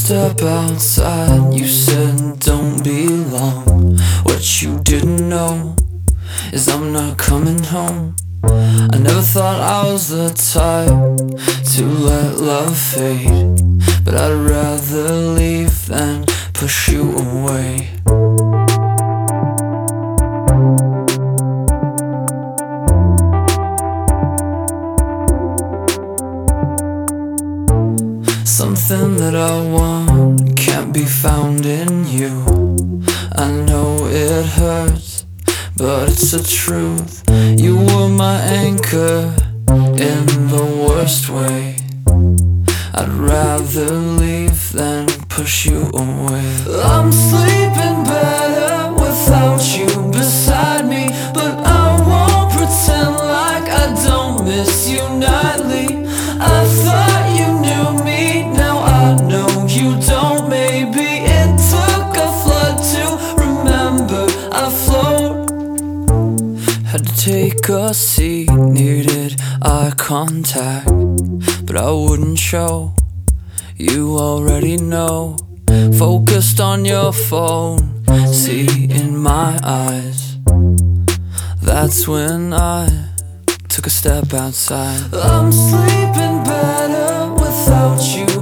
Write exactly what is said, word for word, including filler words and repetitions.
step outside, you said don't be long. What you didn't know is I'm not coming home. I never thought I was the type to let love fade, but I'd rather leave than push you away. Something that I want can't be found in you. I know it hurts, but it's the truth. You were my anchor in the worst way. I'd rather leave than push you away. I'm sleeping better without you beside me, but I won't pretend like I don't miss you nightly. I thought you knew me, now I know you don't. Maybe it took a flood to remember I float. Had to take a seat, needed eye contact, but I wouldn't show. You already know. Focused on your phone, see in my eyes. That's when I took a step outside. I'm sleeping better without you